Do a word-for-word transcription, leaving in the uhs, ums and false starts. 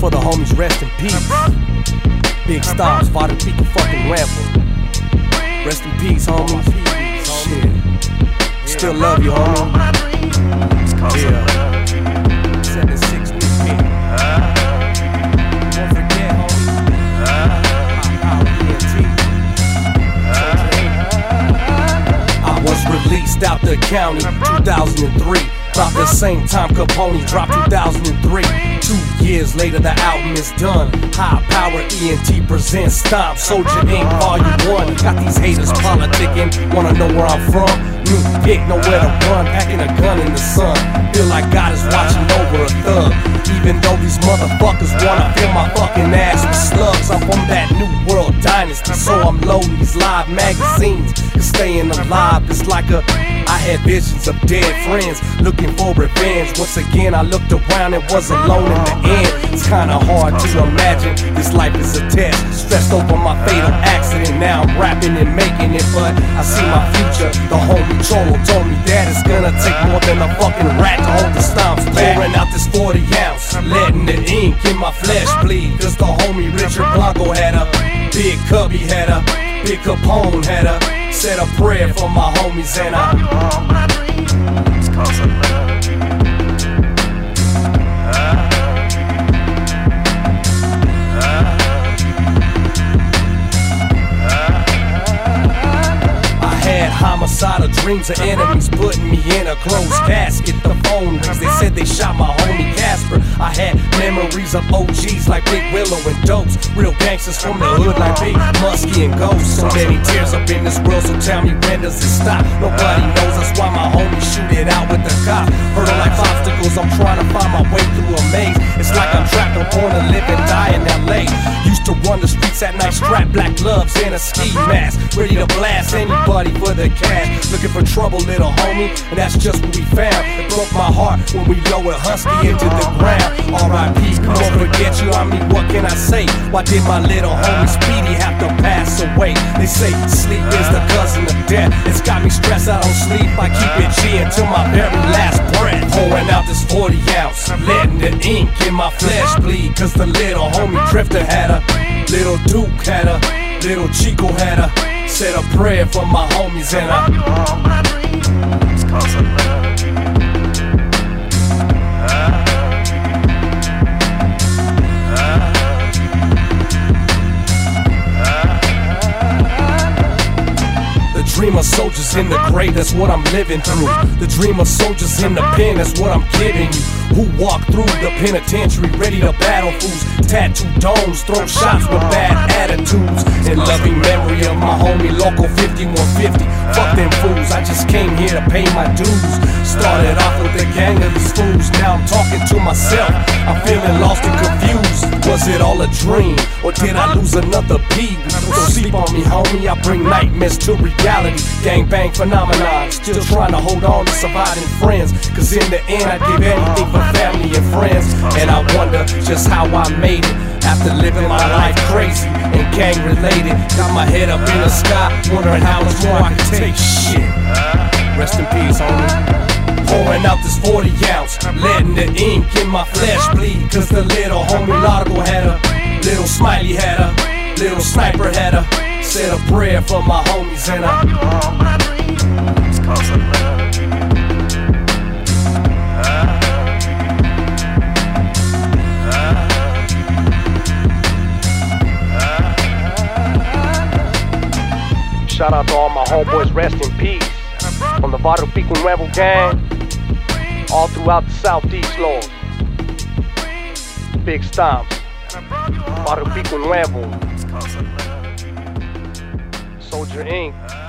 for the homies, rest in peace. Big Stops, Vado Pico fucking Ramble. Rest in peace, homies. Shit. Still love you, homie. Yeah. seven six Don't forget, homie. I was released out the county two thousand three. About the same time Capone dropped two thousand three. Two years later the album is done. High Power E N T presents Stomp Soldier Incorporated. Volume one. Got these haters politicking, wanna know where I'm from. New pick, nowhere to run, packing a gun in the sun. Feel like God is watching over a thug. Even though these motherfuckers wanna fill my fucking ass with slugs. I'm from that new world dynasty, so I'm loading these live magazines. Cause staying alive is like a I had visions of dead friends, looking for revenge. Once again I looked around and was alone in the end. It's kinda hard to imagine this life is a test. Stressed over my fatal accident, now I'm rapping and making it. But I see my future, the homie Cholo told me that it's gonna take more than a fucking rat to hold the stomps back. Pouring out this forty ounce, letting the ink in my flesh bleed. Cause the homie Richard Blanco had a big cubby, had a big Capone, had a said a prayer for my homies and I all my dreams cause I love you. I had homicidal dreams of enemies putting me in a closed casket. The phone rings, they said they shot my homie Casper. I had memories of O Gs like Big Willow and Dopes. Real gangsters from the hood like Big Muskie and Ghost. So many tears up in this world, so tell me when does it stop? Nobody knows, that's why my homies shoot it out with the cop. Hurdle like obstacles, I'm trying to find my way through a maze. It's like I'm trapped up on a live and die in L A. Used to run the streets at night, strap black gloves and a ski mask, ready to blast anybody for the cash. Looking for trouble, little homie, and that's just what we found. It broke my heart when we lowered Husky into the ground. R I P, don't forget you, I mean, what can I say? Why did my little homie Speedy have to pass away? They say sleep is the cousin of death. It's got me stressed, I don't sleep, I keep it G until my very last breath. Pouring out this forty ounce, letting the ink in my flesh bleed. Cause the little homie Drifter had a, little Duke had a, little Chico had a, said a prayer for my homies and I all my dreams cause I love you. Dream of soldiers in the grave, that's what I'm living through. The dream of soldiers in the pen, that's what I'm giving you. Who walk through the penitentiary ready to battle fools. Tattoo domes, throw shots with bad attitudes. In loving memory of my homie Loco fifty-one fifty. Fuck them fools, I just came here to pay my dues. Started off with a gang of these fools, now I'm talking to myself. I'm feeling lost and confused. Was it all a dream, or did I lose another P? Don't sleep on me, homie, I bring nightmares to reality. Gangbang phenomenon, still trying to hold on to surviving friends. Cause in the end I'd give anything for family and friends. And I wonder just how I made it after living my life crazy and gang related. Got my head up in the sky, wondering how much more I can take. Shit, rest in peace, homie. Pouring out this forty ounce, letting the ink in my flesh bleed. Cause the little homie Largo had a, little Smiley had a, little Sniper had a, said a prayer for my homies and I all my dreams cause I love you. Shout out to all my homeboys, rest in peace. From the Vado Pico Ramble gang, all throughout the Southeast, Lord. Big Stomps, Vado Pico Ramble, Soldier Incorporated.